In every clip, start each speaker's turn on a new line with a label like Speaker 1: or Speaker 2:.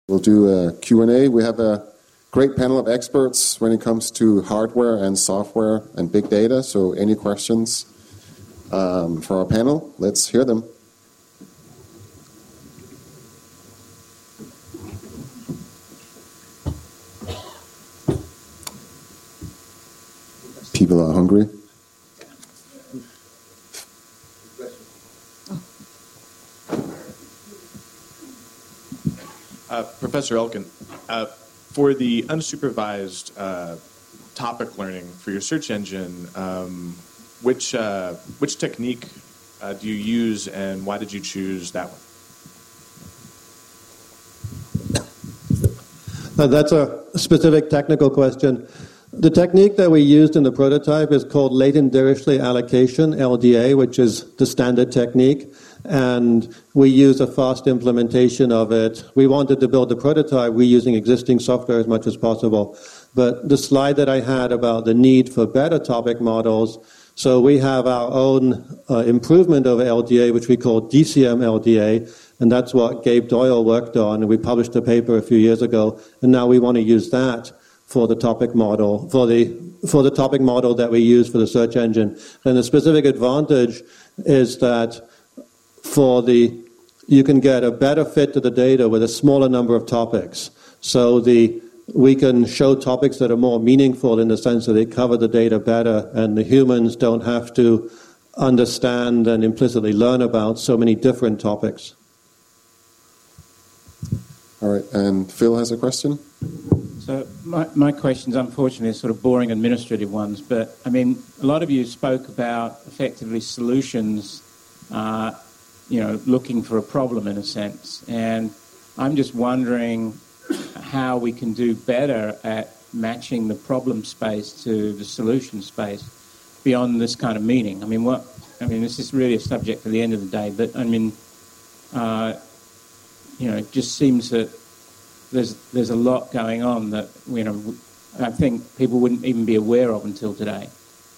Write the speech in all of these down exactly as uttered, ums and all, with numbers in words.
Speaker 1: We'll do a Q and A. We have a great panel of experts when it comes to hardware and software and big data. So any questions um, for our panel? Let's hear them. People are hungry.
Speaker 2: Uh, Professor Elkin, uh, for the unsupervised uh, topic learning for your search engine, um, which uh, which technique uh, do you use, and why did you choose that one?
Speaker 3: Uh, that's a specific technical question. The technique that we used in the prototype is called latent Dirichlet allocation, L D A, which is the standard technique, and we use a fast implementation of it. We wanted to build the prototype reusing existing software as much as possible. But the slide that I had about the need for better topic models, so we have our own uh, improvement of L D A, which we call D C M L D A, and that's what Gabe Doyle worked on, and we published a paper a few years ago, and now we want to use that for the topic model, for the for the topic model that we use for the search engine. And the specific advantage is that for the you can get a better fit to the data with a smaller number of topics. So the we can show topics that are more meaningful in the sense that they cover the data better, and the humans don't have to understand and implicitly learn about so many different topics.
Speaker 1: All right, and Phil has a question.
Speaker 4: So my, my questions, unfortunately, are sort of boring administrative ones, but, I mean, a lot of you spoke about, effectively, solutions, uh, you know, looking for a problem, in a sense. And I'm just wondering how we can do better at matching the problem space to the solution space beyond this kind of meeting. I mean, what? I mean, this is really a subject for the end of the day, but, I mean, uh, you know, it just seems that There's there's a lot going on that, you know, I think people wouldn't even be aware of until today.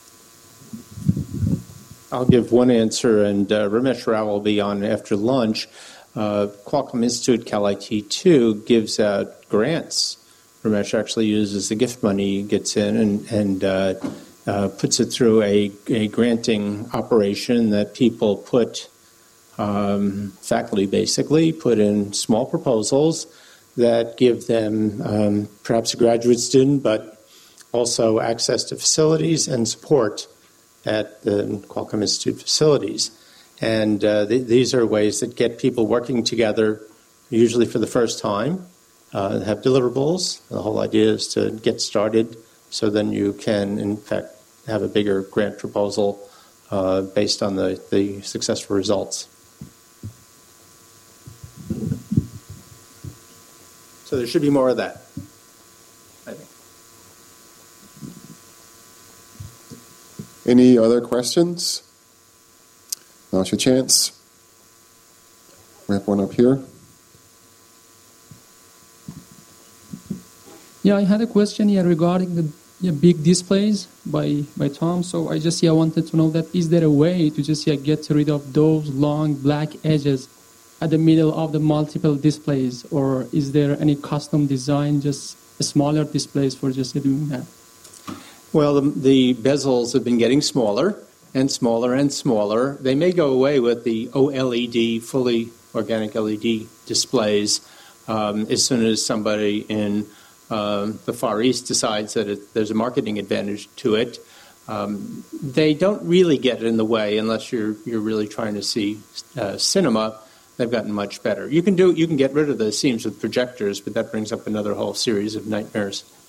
Speaker 5: I'll give one answer, and uh, Ramesh Rao will be on after lunch. Uh, Qualcomm Institute, Cal I T two, gives out grants. Ramesh actually uses the gift money he gets in and, and uh, uh, puts it through a, a granting operation that people put, um, faculty basically, put in small proposals that give them um, perhaps a graduate student, but also access to facilities and support at the Qualcomm Institute facilities. And uh, th- these are ways that get people working together, usually for the first time, uh, have deliverables. The whole idea is to get started so then you can, in fact, have a bigger grant proposal uh, based on the, the successful results. So there should be more of that, I think.
Speaker 1: Any other questions? Now's your chance. We have one up here.
Speaker 6: Yeah, I had a question here regarding the yeah, big displays by, by Tom. So I just yeah, wanted to know that is there a way to just yeah, get rid of those long black edges at the middle of the multiple displays, or is there any custom design, just smaller displays for just doing that?
Speaker 5: Well, the, the bezels have been getting smaller and smaller and smaller. They may go away with the O L E D, fully organic L E D displays, um, as soon as somebody in uh, the Far East decides that it, there's a marketing advantage to it. Um, they don't really get in the way unless you're you're really trying to see uh, cinema. They've gotten much better. You can do you can get rid of the seams with projectors, but that brings up another whole series of nightmares.